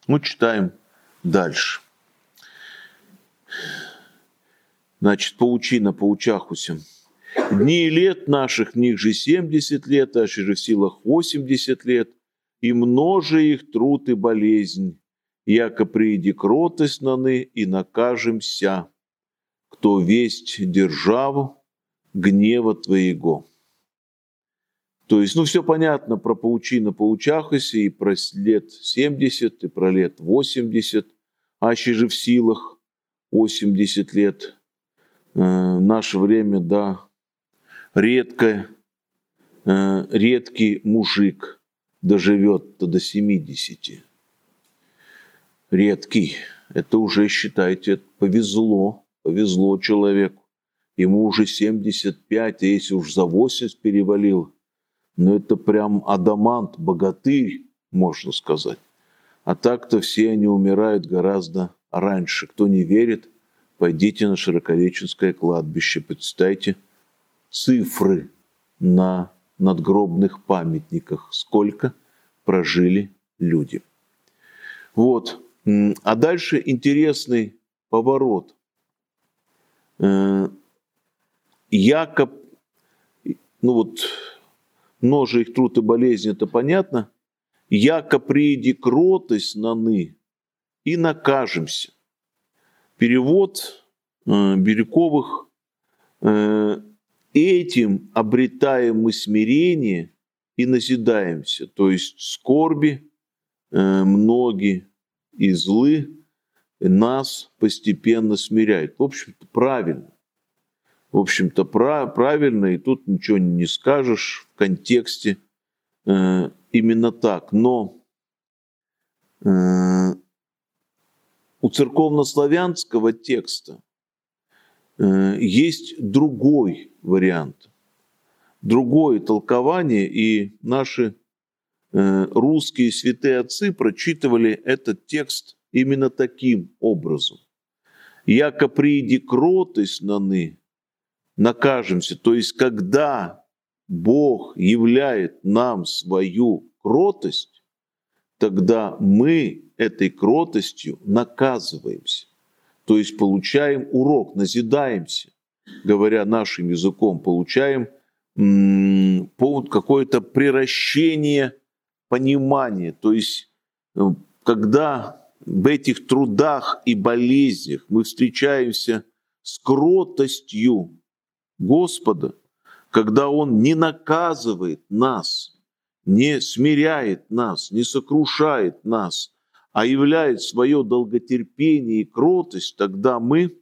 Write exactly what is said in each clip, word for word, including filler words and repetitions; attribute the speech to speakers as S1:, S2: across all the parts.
S1: Ну, читаем дальше. Значит, паучина, паучахуся. Дни и лет наших, них же семьдесят лет, а же в силах восемьдесят лет, и множе их труд и болезнь, яко прииди кротость наны, и накажемся, кто весть державу гнева твоего. То есть, ну, все понятно про паучина, паучахуся, и про лет семьдесят, и про лет восемьдесят, аще же в силах восемьдесят лет. Э, в наше время, да, редко, э, редкий мужик доживет-то до семидесяти. Редкий. Это уже, считайте, повезло, повезло человеку. Ему уже семьдесят пять, а если уж за восемьдесят перевалил, ну это прям адамант, богатырь, можно сказать. А так-то все они умирают гораздо раньше. Кто не верит, пойдите на Широковеченское кладбище, почитайте цифры на надгробных памятниках, сколько прожили люди. Вот. А дальше интересный поворот. Якоб, ну вот, множе их труд и болезнь, это понятно. Яко прииди кротость наны, и накажемся. Перевод э, Бирюковых: э, этим обретаем мы смирение и назидаемся. То есть скорби э, многие и злы нас постепенно смиряют. В общем-то, правильно. В общем-то, прав, правильно, и тут ничего не скажешь в контексте э, именно так. Но э, у церковнославянского текста э, есть другой вариант, другое толкование, и наши э, русские святые отцы прочитывали этот текст именно таким образом. «Яко прииди кротость наны, накажемся». То есть, когда Бог являет нам свою кротость, тогда мы этой кротостью наказываемся. То есть, получаем урок, назидаемся, говоря нашим языком, получаем м- какое-то приращение понимания. То есть, когда в этих трудах и болезнях мы встречаемся с кротостью Господа, когда Он не наказывает нас, не смиряет нас, не сокрушает нас, а являет свое долготерпение и кротость, тогда мы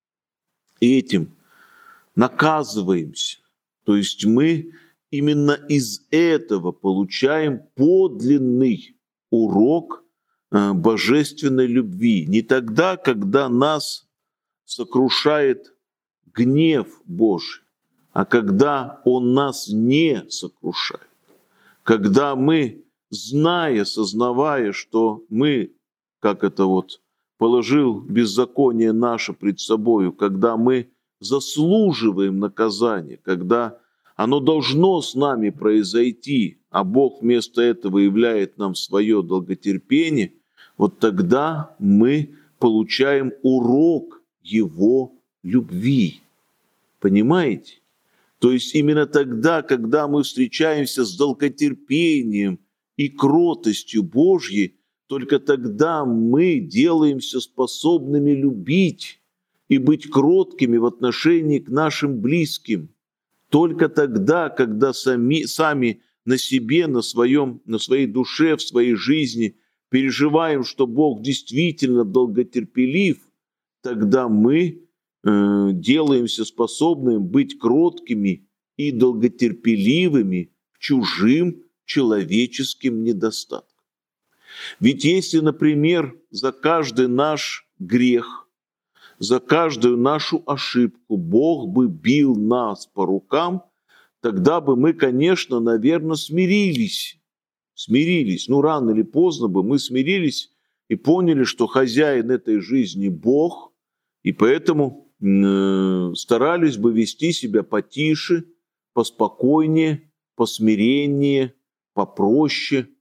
S1: этим наказываемся. То есть мы именно из этого получаем подлинный урок божественной любви. Не тогда, когда нас сокрушает гнев Божий, а когда Он нас не сокрушает. Когда мы, зная, сознавая, что мы, как это вот, положил беззаконие наше пред собою, когда мы заслуживаем наказания, когда оно должно с нами произойти, а Бог вместо этого являет нам свое долготерпение, вот тогда мы получаем урок Его любви. Понимаете? То есть именно тогда, когда мы встречаемся с долготерпением и кротостью Божьей, только тогда мы делаемся способными любить и быть кроткими в отношении к нашим близким. Только тогда, когда сами, сами на себе, на, своем, на своей душе, в своей жизни переживаем, что Бог действительно долготерпелив, тогда мы э, делаемся способными быть кроткими и долготерпеливыми к чужим человеческим недостаткам. Ведь если, например, за каждый наш грех, за каждую нашу ошибку Бог бы бил нас по рукам, тогда бы мы, конечно, наверное, смирились. Смирились. Ну, рано или поздно бы мы смирились и поняли, что хозяин этой жизни Бог, и поэтому э, старались бы вести себя потише, поспокойнее, посмиреннее, попроще.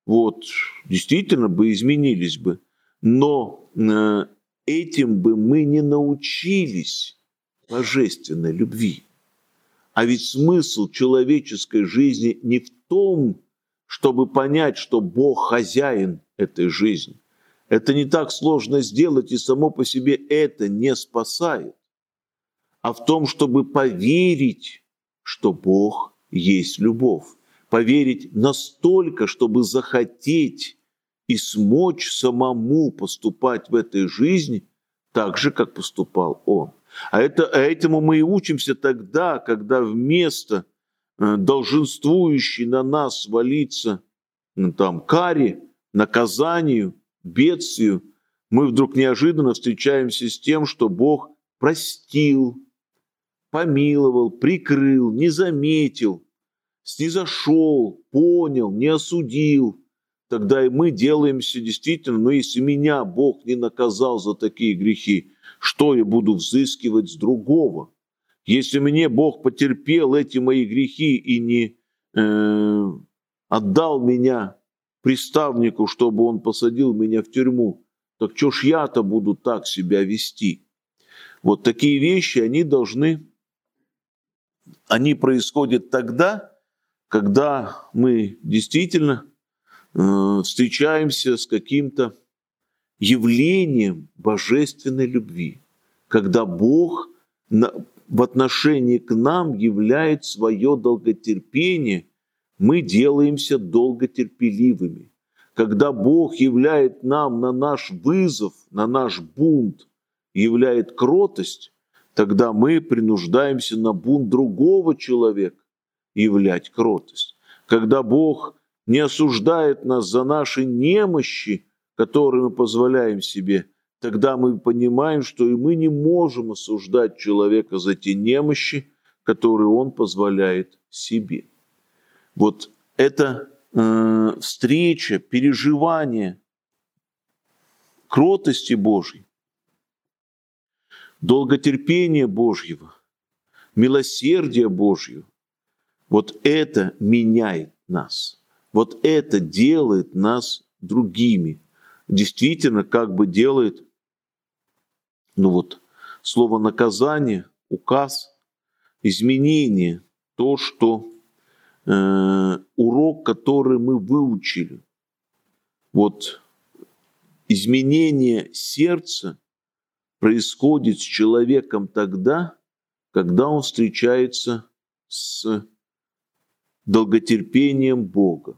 S1: вот, действительно бы изменились бы. Но э, этим бы мы не научились божественной любви. А ведь смысл человеческой жизни не в том, чтобы понять, что Бог хозяин этой жизни. Это не так сложно сделать, и само по себе это не спасает. А в том, чтобы поверить, что Бог есть любовь. Поверить настолько, чтобы захотеть и смочь самому поступать в этой жизни так же, как поступал Он. А, это, а этому мы и учимся тогда, когда вместо э, долженствующей на нас свалиться ну, там, каре, наказанию, бедствию, мы вдруг неожиданно встречаемся с тем, что Бог простил, помиловал, прикрыл, не заметил, снизошел, понял, не осудил. Тогда и мы делаемся действительно, но если меня Бог не наказал за такие грехи, что я буду взыскивать с другого? Если мне Бог потерпел эти мои грехи и не э, отдал меня приставнику, чтобы он посадил меня в тюрьму, так что ж я-то буду так себя вести? Вот такие вещи, они должны, они происходят тогда, когда мы действительно э, встречаемся с каким-то явлением божественной любви, когда Бог на, в отношении к нам являет свое долготерпение, мы делаемся долготерпеливыми. Когда Бог являет нам на наш вызов, на наш бунт, являет кротость, тогда мы принуждаемся на бунт другого человека являть кротость. Когда Бог не осуждает нас за наши немощи, которые мы позволяем себе, тогда мы понимаем, что и мы не можем осуждать человека за те немощи, которые он позволяет себе. Вот эта э, встреча, переживание кротости Божьей, долготерпения Божьего, милосердия Божьего, вот это меняет нас, вот это делает нас другими. Действительно, как бы делает, ну вот, слово наказание, указ, изменение, то, что э, урок, который мы выучили. Вот изменение сердца происходит с человеком тогда, когда он встречается с долготерпением Бога.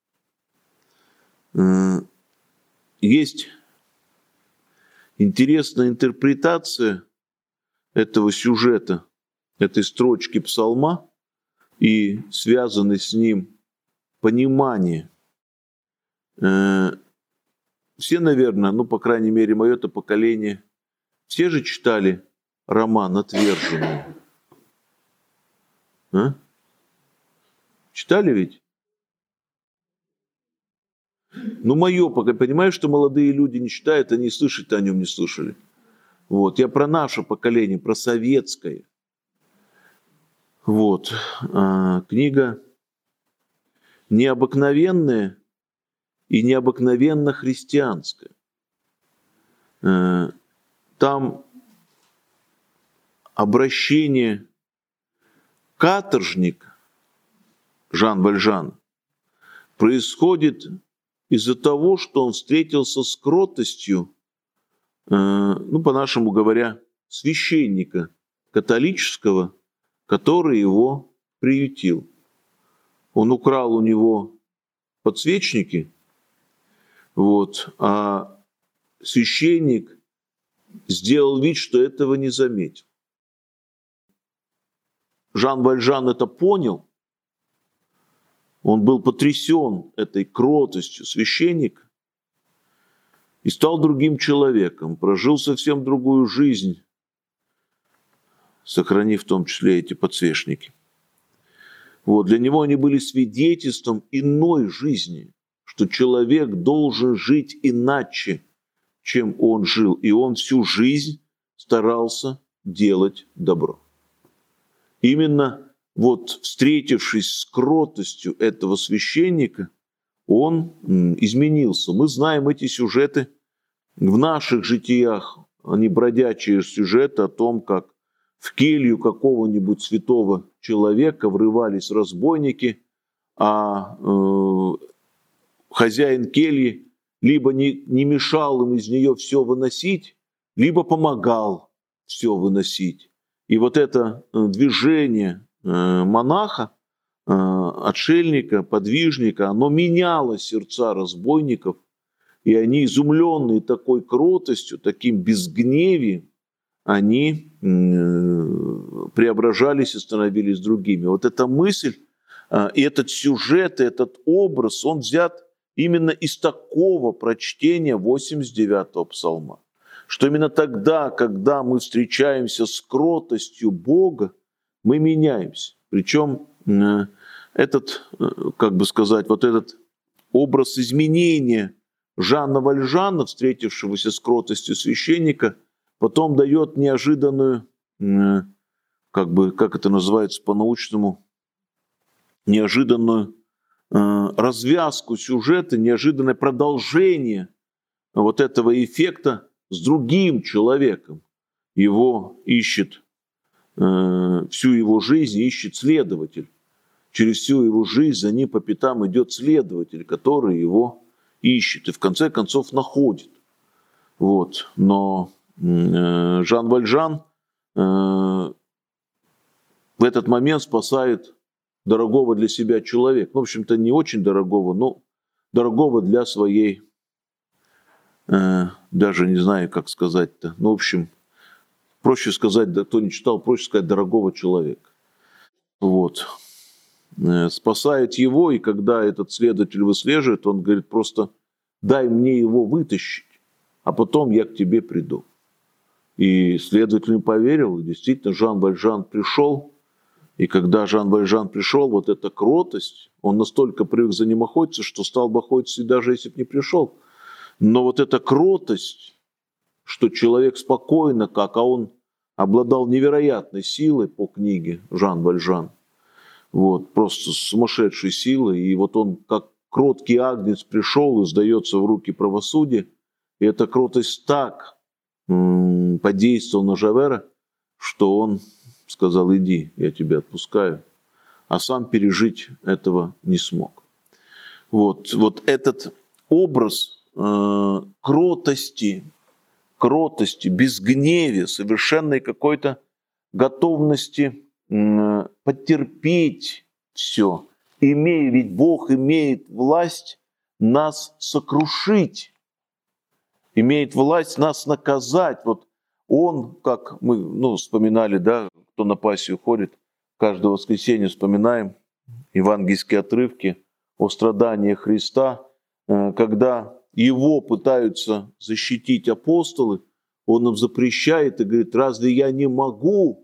S1: Э, Есть интересная интерпретация этого сюжета, этой строчки псалма и связанное с ним понимание. Все, наверное, ну, по крайней мере, мое-то поколение, все же читали роман «Отверженные». А? Читали ведь? Ну, мое, пока понимаю, что молодые люди не читают, они слышать о нем не слышали. Вот. Я про наше поколение, про советское. Вот. А, книга необыкновенная и необыкновенно христианская. А, там обращение каторжника Жан Вальжана происходит из-за того, что он встретился с кротостью, ну, по-нашему говоря, священника католического, который его приютил. Он украл у него подсвечники, вот, а священник сделал вид, что этого не заметил. Жан Вальжан это понял, он был потрясен этой кротостью священника и стал другим человеком, прожил совсем другую жизнь, сохранив в том числе эти подсвечники. Вот, для него они были свидетельством иной жизни, что человек должен жить иначе, чем он жил, и он всю жизнь старался делать добро. Именно вот встретившись с кротостью этого священника, он изменился. Мы знаем эти сюжеты в наших житиях, они бродячие сюжеты о том, как в келью какого-нибудь святого человека врывались разбойники, а э, хозяин кельи либо не, не мешал им из нее все выносить, либо помогал все выносить. И вот это движение э, монаха, э, отшельника, подвижника, оно меняло сердца разбойников, и они, изумленные такой кротостью, таким безгневием, они э, преображались и становились другими. Вот эта мысль, э, и этот сюжет, и этот образ, он взят именно из такого прочтения восемьдесят девятого псалма. Что именно тогда, когда мы встречаемся с кротостью Бога, мы меняемся. Причем э, этот, э, как бы сказать, вот этот образ изменения Жана Вальжана, встретившегося с кротостью священника, потом дает неожиданную, э, как бы, как это называется по-научному, неожиданную э, развязку сюжета, неожиданное продолжение вот этого эффекта с другим человеком. Его ищет, э, всю его жизнь ищет следователь. Через всю его жизнь за ним по пятам идет следователь, который его ищет и в конце концов находит. Вот. Но э, Жан Вальжан э, в этот момент спасает дорогого для себя человека. Ну, в общем-то, не очень дорогого, но дорогого для своей, э, даже не знаю, как сказать-то. Ну, в общем, проще сказать, да, кто не читал, проще сказать, дорогого человека. Вот. Спасает его, и когда этот следователь выслеживает, он говорит просто: дай мне его вытащить, а потом я к тебе приду. И следователь не поверил, и действительно Жан Вальжан пришел, и когда Жан Вальжан пришел, вот эта кротость, он настолько привык за ним охотиться, что стал бы охотиться и даже если бы не пришел. Но вот эта кротость, что человек спокойно, как, а он обладал невероятной силой по книге Жан Вальжан, вот, просто сумасшедшей силой. И вот он, как кроткий агнец, пришел и сдается в руки правосудия. И эта кротость так м- подействовала на Жавера, что он сказал: иди, я тебя отпускаю. А сам пережить этого не смог. Вот, вот этот образ э- кротости, кротости, безгневия, совершенной какой-то готовности потерпеть все, имея, ведь Бог имеет власть нас сокрушить, имеет власть нас наказать. Вот Он, как мы ну, вспоминали, да, кто на пассию ходит, каждое воскресенье вспоминаем евангельские отрывки о страданиях Христа, когда Его пытаются защитить апостолы, Он им запрещает и говорит: разве я не могу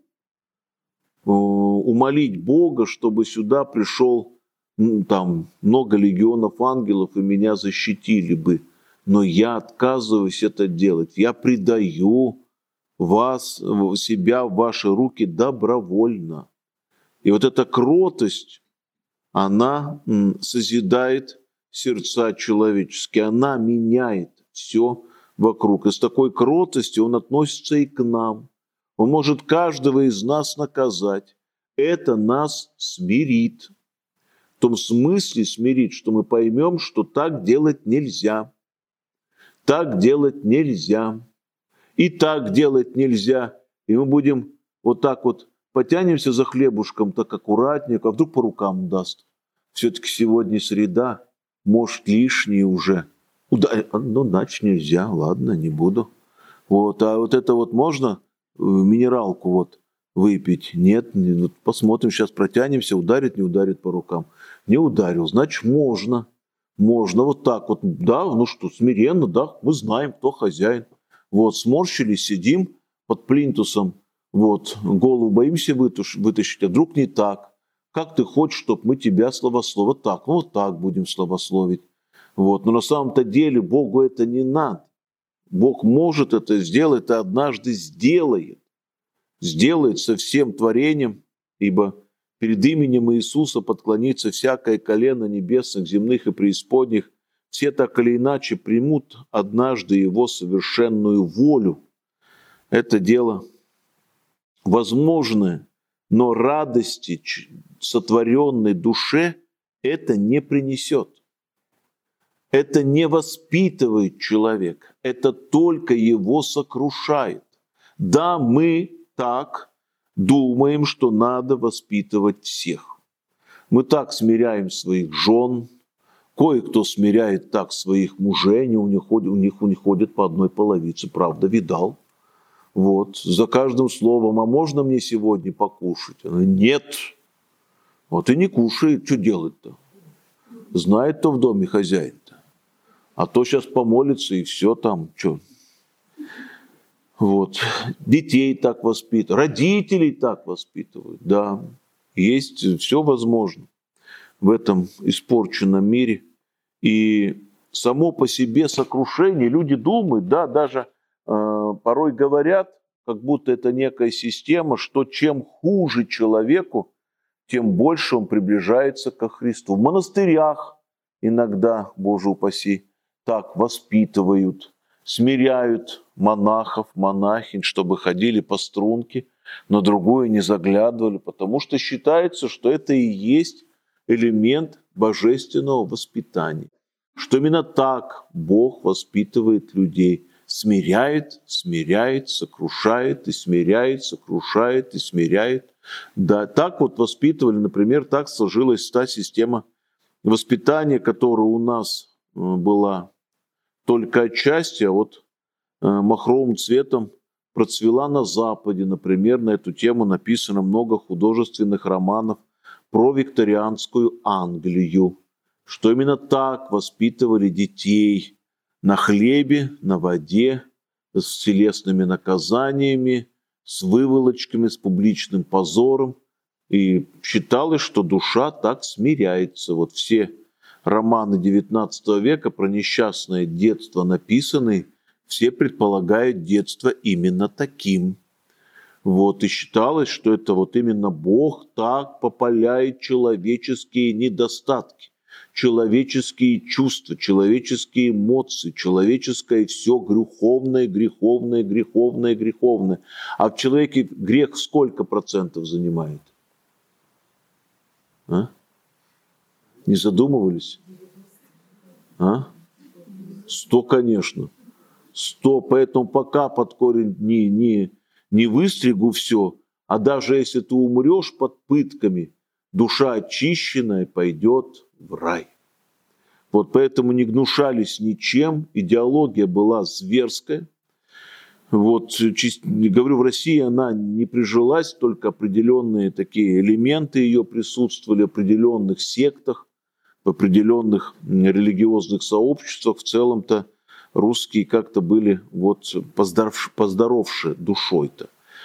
S1: умолить Бога, чтобы сюда пришел ну, там много легионов ангелов и меня защитили бы. Но я отказываюсь это делать. Я предаю вас, себя в ваши руки добровольно. И вот эта кротость, она созидает сердца человеческие, она меняет все вокруг. И с такой кротостью он относится и к нам. Он может каждого из нас наказать. Это нас смирит. В том смысле смирит, что мы поймем, что так делать нельзя. Так делать нельзя. И так делать нельзя. И мы будем вот так вот потянемся за хлебушком, так аккуратнее, а вдруг по рукам даст. Все-таки сегодня среда, может, лишнее уже. Ну, значит, нельзя, ладно, не буду. Вот, а вот это вот можно минералку вот выпить? Нет, вот посмотрим, сейчас протянемся, ударит, не ударит по рукам. Не ударил, значит, можно. Можно вот так вот, да, ну что, смиренно, да, мы знаем, кто хозяин. Вот, сморщились, сидим под плинтусом, вот, голову боимся вытащить, а вдруг не так. Как ты хочешь, чтобы мы тебя славословили? Вот так, ну вот так будем славословить. Вот, но на самом-то деле Богу это не надо. Бог может это сделать, и однажды сделает. Сделает со всем творением, ибо перед именем Иисуса подклонится всякое колено небесных, земных и преисподних, все так или иначе примут однажды Его совершенную волю. Это дело возможное, но радости сотворенной душе это не принесет. Это не воспитывает человека, это только его сокрушает. Да, мы так думаем, что надо воспитывать всех. Мы так смиряем своих жен, кое-кто смиряет так своих мужей, они у них, ходят, у них, у них ходят по одной половице, правда, видал. Вот, за каждым словом, а можно мне сегодня покушать? Она, нет. Вот и не кушает, что делать-то? Знает-то в доме хозяин-то. А то сейчас помолится и все там, что. Вот. Детей так воспитывают, родителей так воспитывают, да. Есть все возможно в этом испорченном мире. И само по себе сокрушение, люди думают, да, даже э, порой говорят, как будто это некая система, что чем хуже человеку, тем больше он приближается ко Христу. В монастырях иногда, Боже упаси, так воспитывают, смиряют монахов, монахинь, чтобы ходили по струнке, на другое не заглядывали, потому что считается, что это и есть элемент божественного воспитания. Что именно так Бог воспитывает людей. Смиряет, смиряет, сокрушает и смиряет, сокрушает и смиряет. Да, так вот воспитывали, например, так сложилась та система воспитания, которая у нас была только отчасти, а вот махровым цветом процвела на Западе. Например, на эту тему написано много художественных романов про викторианскую Англию, что именно так воспитывали детей на хлебе, на воде, с телесными наказаниями, с выволочками, с публичным позором. И считалось, что душа так смиряется. Вот все романы девятнадцатого века про несчастное детство написаны, все предполагают детство именно таким. Вот, и считалось, что это вот именно Бог так попаляет человеческие недостатки, человеческие чувства, человеческие эмоции, человеческое все греховное, греховное, греховное, греховное. А в человеке грех сколько процентов занимает? А? Не задумывались? А? Сто, конечно. Сто. Поэтому пока под корень не, не, не выстригу все, а даже если ты умрешь под пытками, душа очищенная пойдет в рай. Вот поэтому не гнушались ничем, идеология была зверская. Вот, говорю, в России она не прижилась, только определенные такие элементы ее присутствовали в определенных сектах, в определенных религиозных сообществах. В целом-то русские как-то были вот поздоровши, поздоровши душой-то.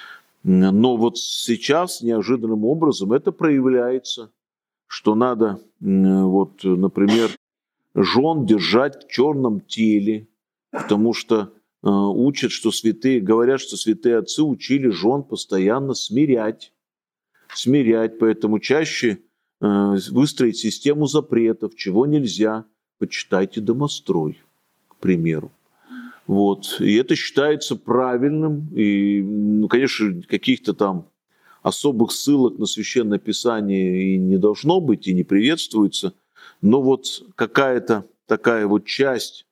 S1: Но вот сейчас неожиданным образом это проявляется, что надо, вот, например, жен держать в черном теле, потому что э, учат, что святые, говорят, что святые отцы учили жен постоянно смирять, смирять, поэтому чаще э, выстроить систему запретов, чего нельзя, почитайте домострой, к примеру. Вот. И это считается правильным, и, ну, конечно, каких-то там особых ссылок на Священное Писание и не должно быть, и не приветствуется, но вот какая-то такая вот часть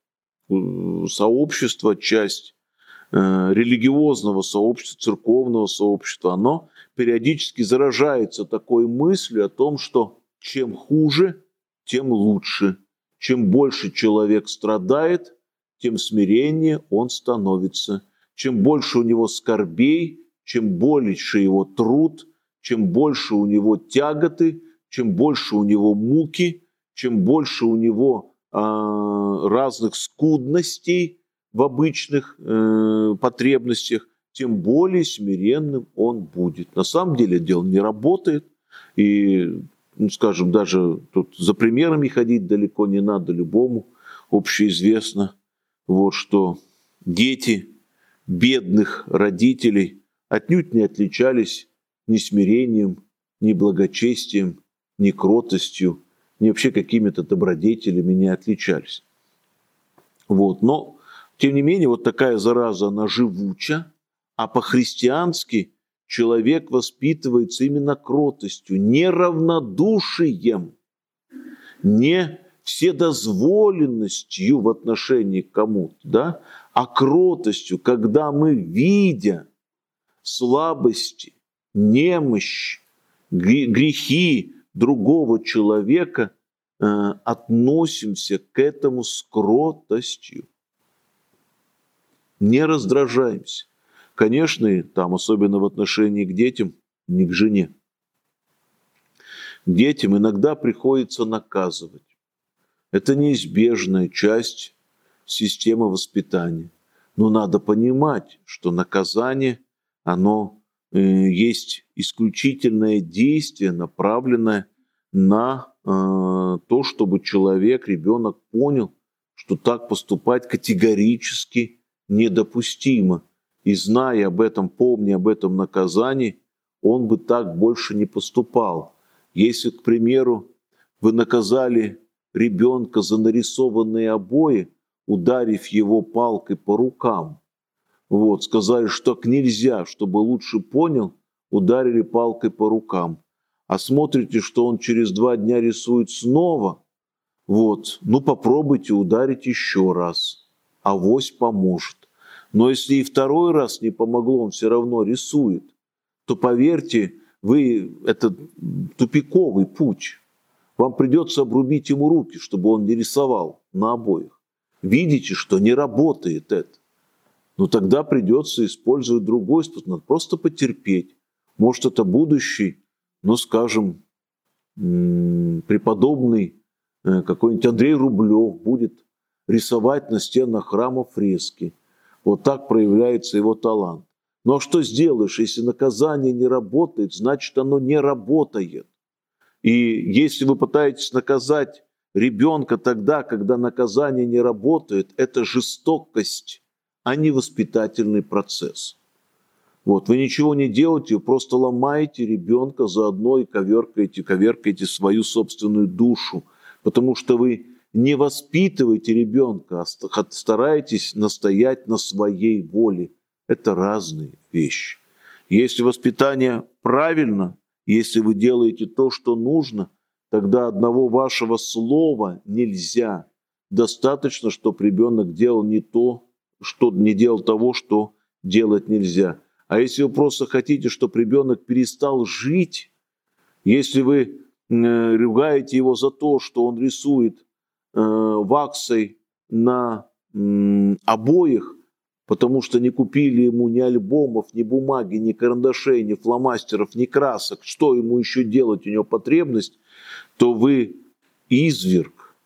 S1: сообщества, часть э, религиозного сообщества, церковного сообщества, оно периодически заражается такой мыслью о том, что чем хуже, тем лучше. Чем больше человек страдает, тем смиреннее он становится. Чем больше у него скорбей, чем больше его труд, чем больше у него тяготы, чем больше у него муки, чем больше у него э, разных скудностей в обычных э, потребностях, тем более смиренным он будет. На самом деле дело не работает. И, ну, скажем, даже тут за примерами ходить далеко не надо, любому общеизвестно, вот, что дети бедных родителей отнюдь не отличались ни смирением, ни благочестием, ни кротостью, ни вообще какими-то добродетелями не отличались. Вот. Но, тем не менее, вот такая зараза, она живуча, а по-христиански человек воспитывается именно кротостью, не равнодушием, не вседозволенностью в отношении к кому-то, да, а кротостью, когда мы, видя слабости, немощь, грехи другого человека, э, относимся к этому с кротостью, не раздражаемся. Конечно, и там, особенно в отношении к детям, не к жене. Детям иногда приходится наказывать. Это неизбежная часть системы воспитания. Но надо понимать, что наказание, оно э, есть исключительное действие, направленное на э, то, чтобы человек, ребенок понял, что так поступать категорически недопустимо. И зная об этом, помня об этом наказании, он бы так больше не поступал. Если, к примеру, вы наказали ребенка за нарисованные обои, ударив его палкой по рукам, вот, сказали, что так нельзя, чтобы лучше понял, ударили палкой по рукам. А смотрите, что он через два дня рисует снова, вот, ну попробуйте ударить еще раз, авось поможет. Но если и второй раз не помогло, он все равно рисует, то поверьте, вы, это тупиковый путь. Вам придется обрубить ему руки, чтобы он не рисовал на обоих. Видите, что не работает это. Но тогда придется использовать другой способ. Надо просто потерпеть. Может, это будущий, ну, скажем, преподобный какой-нибудь Андрей Рублев будет рисовать на стенах храма фрески. Вот так проявляется его талант. Ну а что сделаешь, если наказание не работает, значит оно не работает. И если вы пытаетесь наказать ребенка тогда, когда наказание не работает, это жестокость, а не воспитательный процесс. Вот, вы ничего не делаете, вы просто ломаете ребенка заодно и коверкаете, коверкаете свою собственную душу, потому что вы не воспитываете ребенка, а стараетесь настоять на своей воле. Это разные вещи. Если воспитание правильно, если вы делаете то, что нужно, тогда одного вашего слова нельзя. Достаточно, чтобы ребенок делал не то, что не делал того, что делать нельзя. А если вы просто хотите, чтобы ребенок перестал жить, если вы э, ругаете его за то, что он рисует э, ваксой на э, обоях, потому что не купили ему ни альбомов, ни бумаги, ни карандашей, ни фломастеров, ни красок, что ему еще делать, у него потребность, то вы изверг.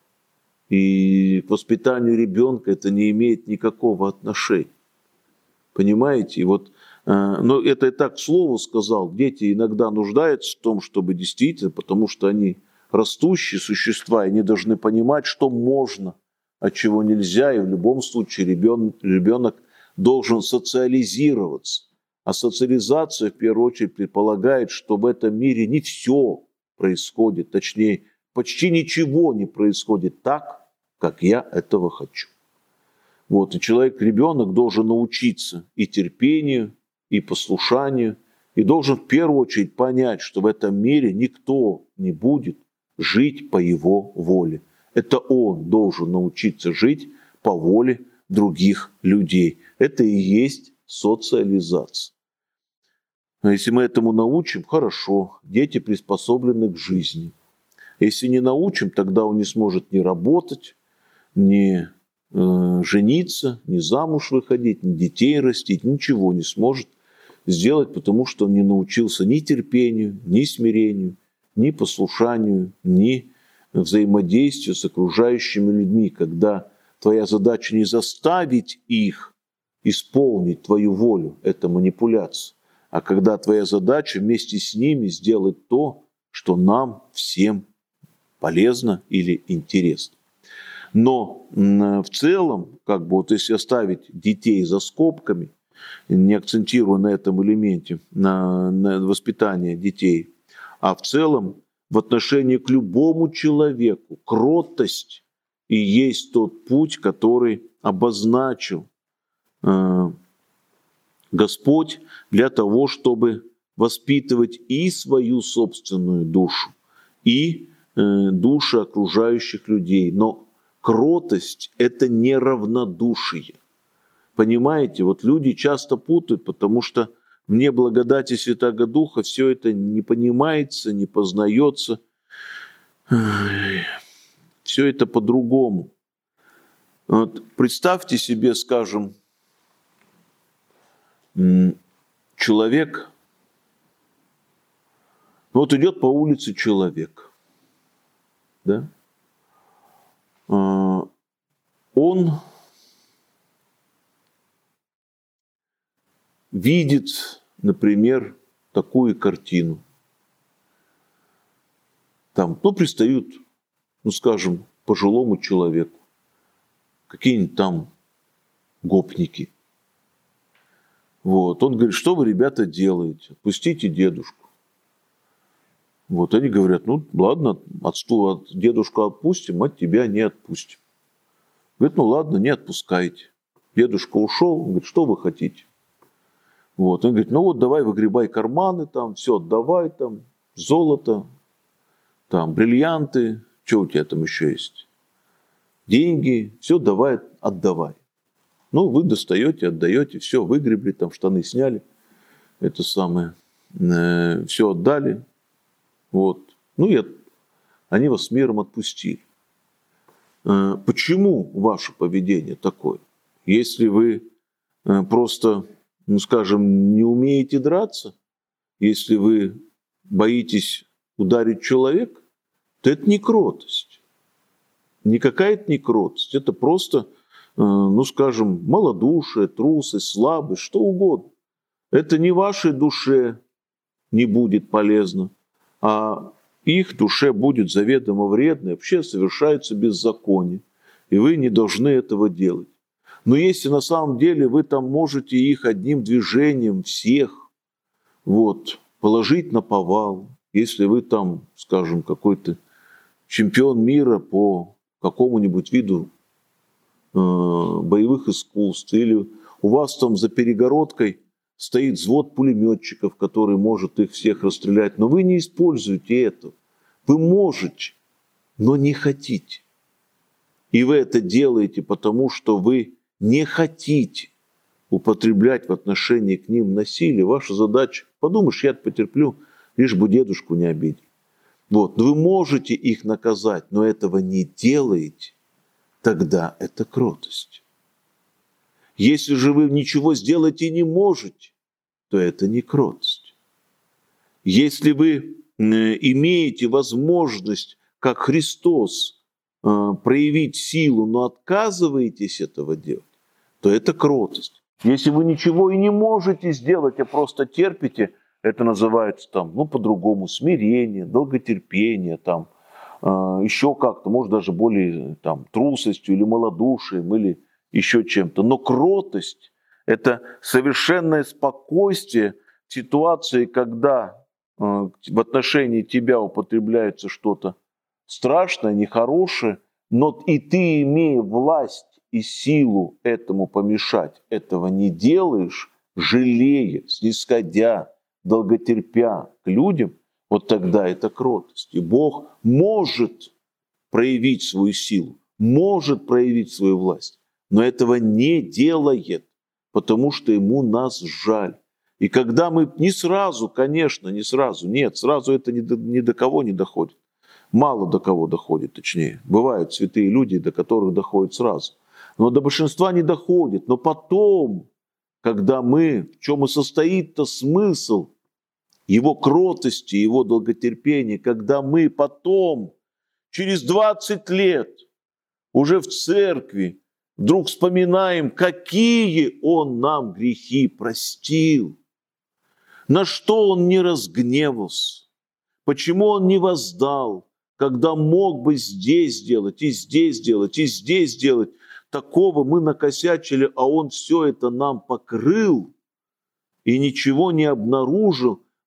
S1: И к воспитанию ребенка это не имеет никакого отношения. Понимаете? И вот, э, но это я так к слову сказал. Дети иногда нуждаются в том, чтобы действительно, потому что они растущие существа, и они должны понимать, что можно, а чего нельзя. И в любом случае ребен, ребенок должен социализироваться. А социализация, в первую очередь, предполагает, что в этом мире не все происходит, точнее, почти ничего не происходит так, как я этого хочу. Вот, и человек, ребенок должен научиться и терпению, и послушанию, и должен в первую очередь понять, что в этом мире никто не будет жить по его воле. Это он должен научиться жить по воле других людей. Это и есть социализация. Но если мы этому научим, хорошо, дети приспособлены к жизни. Если не научим, тогда он не сможет ни работать, ни э, жениться, ни замуж выходить, ни детей растить, ничего не сможет сделать, потому что он не научился ни терпению, ни смирению, ни послушанию, ни взаимодействию с окружающими людьми, когда твоя задача не заставить их исполнить твою волю, это манипуляция, а когда твоя задача вместе с ними сделать то, что нам всем полезно или интересно. Но в целом, как бы вот если оставить детей за скобками, не акцентируя на этом элементе, на, на воспитание детей, а в целом в отношении к любому человеку кротость и есть тот путь, который обозначил э, Господь для того, чтобы воспитывать и свою собственную душу, и э, души окружающих людей. Но кротость – это не равнодушие. Понимаете, вот люди часто путают, потому что вне благодати Святаго Духа все это не понимается, не познается. Все это по-другому. Вот представьте себе, скажем, человек, вот идет по улице человек, да? Он видит, например, такую картину. Там, ну, пристают, ну, скажем, пожилому человеку, какие-нибудь там гопники. Вот. Он говорит, что вы, ребята, делаете? Отпустите дедушку. Вот. Они говорят, ну, ладно, от, от дедушку отпустим, от тебя не отпустим. Говорит, ну, ладно, не отпускайте. Дедушка ушел, он говорит, что вы хотите? Вот. Он говорит, ну, вот давай выгребай карманы, там, все отдавай, там, золото, там, бриллианты, что у тебя там еще есть? Деньги, все давай, отдавай. Ну, вы достаете, отдаете, все, выгребли, там штаны сняли, это самое, э, все отдали, вот. Ну, и от, они вас с миром отпустили. Э, почему ваше поведение такое? Если вы э, просто, ну, скажем, не умеете драться, если вы боитесь ударить человека, то это не кротость. Никакая это не кротость, это просто... ну, скажем, малодушие, трусость, слабость, что угодно. Это не вашей душе не будет полезно, а их душе будет заведомо вредно, вообще совершается беззаконие, и вы не должны этого делать. Но если на самом деле вы там можете их одним движением всех вот, положить на повал, если вы там, скажем, какой-то чемпион мира по какому-нибудь виду боевых искусств, или у вас там за перегородкой стоит взвод пулеметчиков, который может их всех расстрелять, но вы не используете это. Вы можете, но не хотите. И вы это делаете, потому что вы не хотите употреблять в отношении к ним насилие. Ваша задача, подумаешь, я потерплю, лишь бы дедушку не обидел. Вот. Вы можете их наказать, но этого не делаете. Тогда это кротость. Если же вы ничего сделать и не можете, то это не кротость. Если вы имеете возможность, как Христос, проявить силу, но отказываетесь этого делать, то это кротость. Если вы ничего и не можете сделать, а просто терпите, это называется там, ну, по-другому, смирение, долготерпение, там, еще как-то, может, даже более там, трусостью или малодушием, или еще чем-то. Но кротость – это совершенное спокойствие в ситуации, когда э, в отношении тебя употребляется что-то страшное, нехорошее, но и ты, имея власть и силу этому помешать, этого не делаешь, жалея, снисходя, долготерпя к людям, вот тогда это кротость. И Бог может проявить свою силу, может проявить свою власть, но этого не делает, потому что ему нас жаль. И когда мы не сразу, конечно, не сразу, нет, сразу это ни до, ни до кого не доходит. Мало до кого доходит, точнее. Бывают святые люди, до которых доходит сразу. Но до большинства не доходит. Но потом, когда мы, в чем и состоит-то смысл его кротости, его долготерпения, когда мы потом, через двадцать лет, уже в церкви, вдруг вспоминаем, какие Он нам грехи простил, на что Он не разгневался, почему Он не воздал, когда мог бы здесь сделать, и здесь сделать, и здесь сделать. Такого мы накосячили, а Он все это нам покрыл и ничего не обнаружил.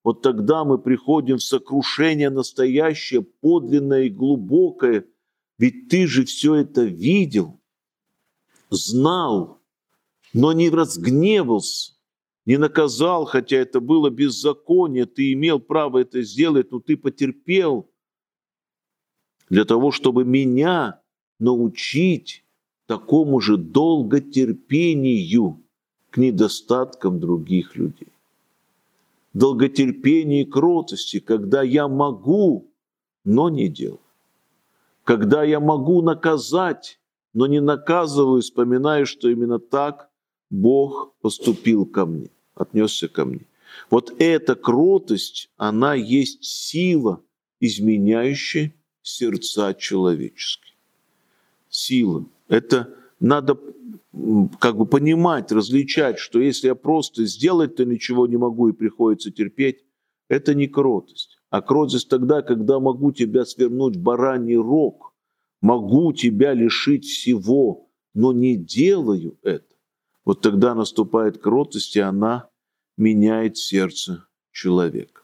S1: вот тогда мы приходим в сокрушение настоящее, подлинное и глубокое. Ведь ты же все это видел, знал, но не разгневался, не наказал, хотя это было беззаконие, ты имел право это сделать, но ты потерпел для того, чтобы меня научить такому же долготерпению к недостаткам других людей. Долготерпение и кротости, когда я могу, но не делаю. Когда я могу наказать, но не наказываю, вспоминаю, что именно так Бог поступил ко мне, отнесся ко мне. Вот эта кротость, она есть сила, изменяющая сердца человеческие. Сила. Это надо как бы понимать, различать, что если я просто сделать-то ничего не могу и приходится терпеть, это не кротость. А кротость тогда, когда могу тебя свернуть в бараний рог, могу тебя лишить всего, но не делаю это. Вот тогда наступает кротость, и она меняет сердце человека.